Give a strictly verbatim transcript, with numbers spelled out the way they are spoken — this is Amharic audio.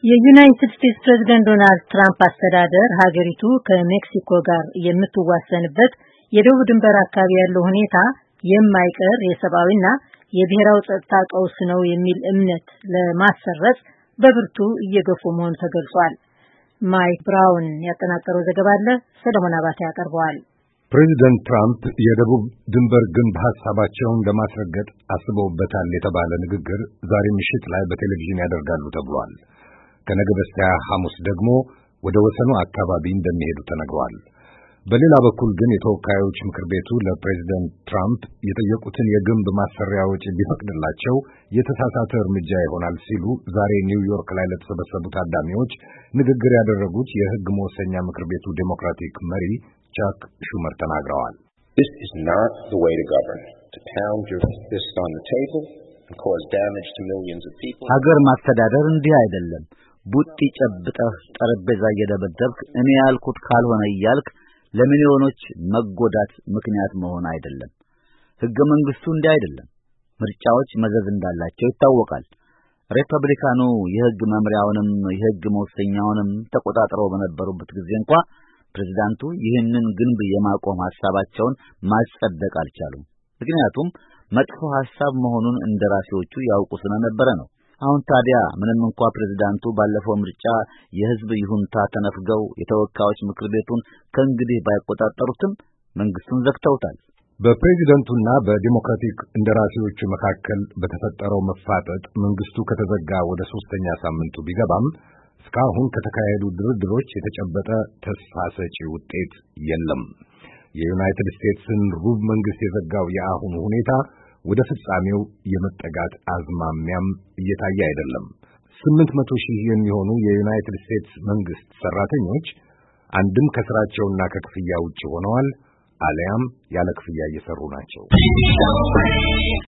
የዩናይትድ ስቴትስ ፕሬዝዳንት ዶናልድ ትራምፕ አስተዳደር ሀገሪቱ ከሜክሲኮ ጋር የምትዋሰንበት የደቡብ ድንበር አካባቢ ያለው ሁኔታ የማይቀር የሰብአዊና የብሔራዊ ጸጥታ ቀውስ ነው የሚል እምነት ለማሰረጽ በብርቱ እየገፉ መሆኑ ተገልጿል። ማይክ ብራውን ያጠናቀረው ዘገባ አለ፣ ሰለሞን አባተ ያቀርበዋል። ፕሬዚደንት ትራምፕ የደቡብ ድንበር ግንብ ሐሳባቸውን ለማስረገጥ አስበውበታል የተባለ ንግግር ዛሬ ምሽት ላይ በቴሌቪዥን ያደርጋሉ ተብሏል። ከነገ በስቲያ ሐሙስ ደግሞ ወደ ወሰኑ አካባቢ እንደሚሄዱ ተነግሯል። በሌላ በኩል ግን የተወካዮች ምክር ቤቱ ለፕሬዚደንት ትራምፕ የጠየቁትን የግንብ ማሰሪያ ወጪ ቢፈቅድላቸው የተሳሳተ እርምጃ ይሆናል ሲሉ ዛሬ ኒውዮርክ ላይ ለተሰበሰቡ ታዳሚዎች ንግግር ያደረጉት የሕግ መወሰኛ ምክር ቤቱ ዴሞክራቲክ መሪ ቻክ ሹመር ተናግረዋል። This is not the way to govern. To pound your fist on the table and cause damage to millions of people. ሀገር ማስተዳደር እንዲህ አይደለም። ቡጢ ጨብጠህ ጠረጴዛ እየደበደብክ እኔ ያልኩት ካልሆነ እያልክ ለሚሊዮኖች መጎዳት ምክንያት መሆን አይደለም። ሕገ መንግስቱ እንዲህ አይደለም። ምርጫዎች መዘዝ እንዳላቸው ይታወቃል። ሪፐብሊካኑ የሕግ መምሪያውንም የሕግ መወሰኛውንም ተቆጣጥረው በነበሩበት ጊዜ እንኳን ፕሬዝዳንቱ ይህንን ግንብ የማቆም ሐሳባቸውን ማጸደቅ አልቻሉም። ምክንያቱም መጥፎ ሐሳብ መሆኑን እንደራሴዎቹ ያውቁ ስለነበረ ነው። አሁን ታዲያ ምንም እንኳን ፕሬዝዳንቱ ባለፈው ምርጫ የሕዝብ ይሁንታ ተነፍገው የተወካዮች ምክር ቤቱን ከእንግዲህ ባይቆጣጠሩትም መንግስቱን ዘግተውታል። በፕሬዝዳንቱና በዲሞክራቲክ እንደራሴዎቹ መካከል በተፈጠረው መፋጠጥ መንግስቱ ከተዘጋ ወደ ሶስተኛ ሳምንቱ ቢገባም እስካሁን ከተካሄዱ ድርድሮች የተጨበጠ ተስፋ ሰጪ ውጤት የለም። የዩናይትድ ስቴትስን ሩብ መንግስት የዘጋው የአሁኑ ሁኔታ ወደ ፍጻሜው የመጠጋት አዝማሚያም እየታየ አይደለም። ስምንት መቶ ሺህ የሚሆኑ የዩናይትድ ስቴትስ መንግስት ሰራተኞች አንድም ከስራቸውና ከክፍያ ውጭ ሆነዋል፣ አለያም ያለ ክፍያ እየሰሩ ናቸው።